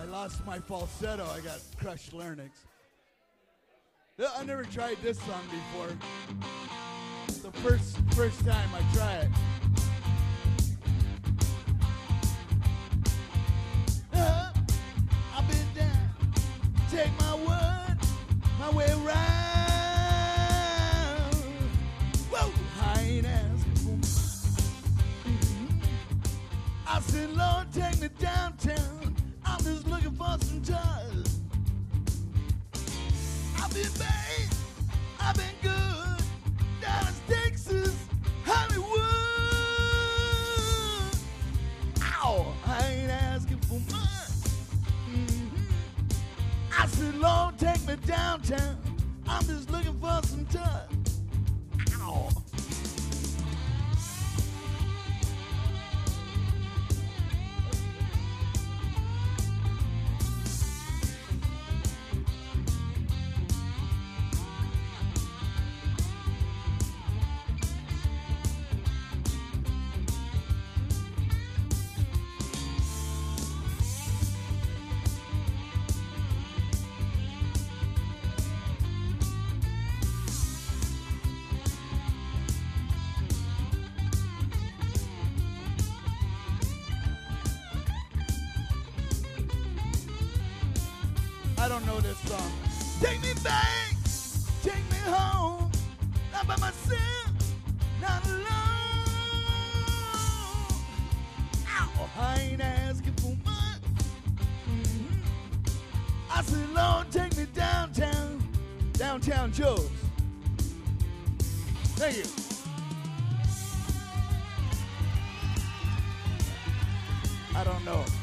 I lost my falsetto. I got crushed larynx. I never tried this song before. The first time I try it. I've been down. Take my word, my way round. Whoa, I ain't asking for much. I said, Lord, take me downtown. I'm just looking for some touch. I've been bad, I've been good. Dallas, Texas, Hollywood. Ow, I ain't asking for much. I said, Lord, take me downtown. I'm just looking for some touch. Ow. I don't know this song. Take me back, take me home, not by myself, not alone. Ow, I ain't asking for much. I said, Lord, take me downtown, downtown Joe's. Thank you. I don't know.